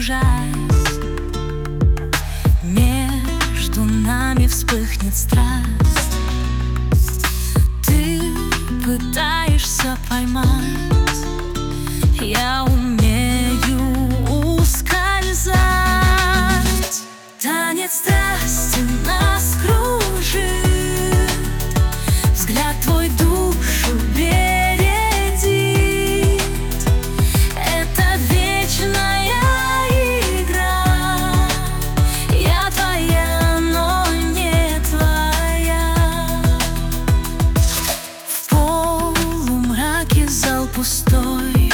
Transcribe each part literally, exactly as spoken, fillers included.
кружась, между нами вспыхнет страсть. Ты пытаешься поймать, я умею ускользать. Танец страсти нас кружит, взгляд твой душу бередит. Это вечная игра, я твоя, но не твоя. В полумраке зал пустой,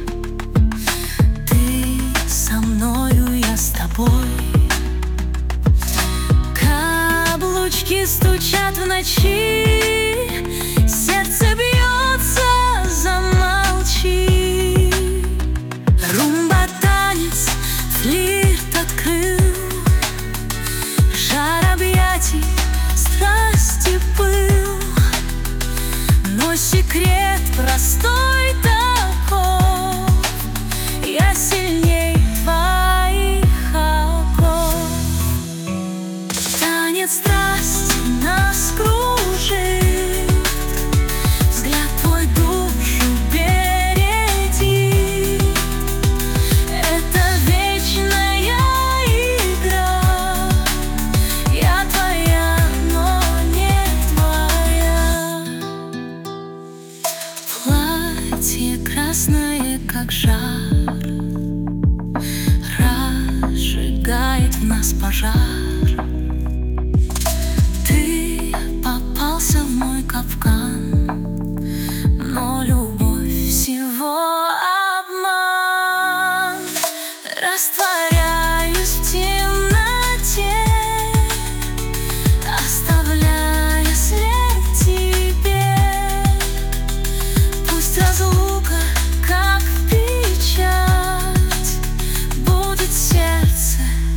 ты со мною, я с тобой. Каблучки стучат в ночи, сердце бьется, замолчи. Румба танец, флирт открыл, жар объятий, страсти пыл. Но секрет простой таков, я сильней твоих оков. Танец страсти нас кружит, взгляд твой душу бередит. Это вечная игра, я твоя, но не твоя. Платье красное, как жар, разжигает в нас пожар. Ты попался в мой капкан, но любовь всего обман. Растворяюсь в темноте, оставляя след тебе. Пусть разлука, как печать, будет сердце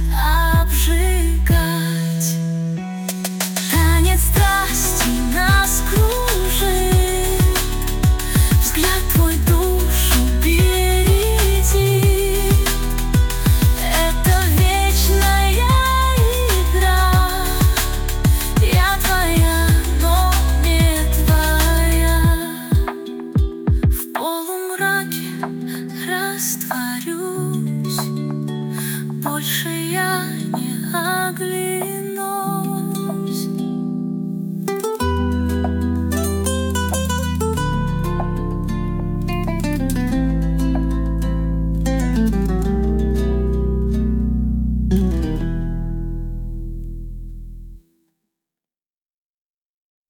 обжигать. Танец страсти нас кружит, взгляд твой душу бередит. Это вечная игра, я твоя, но не твоя. В полумраке растворюсь, больше я не оглянусь.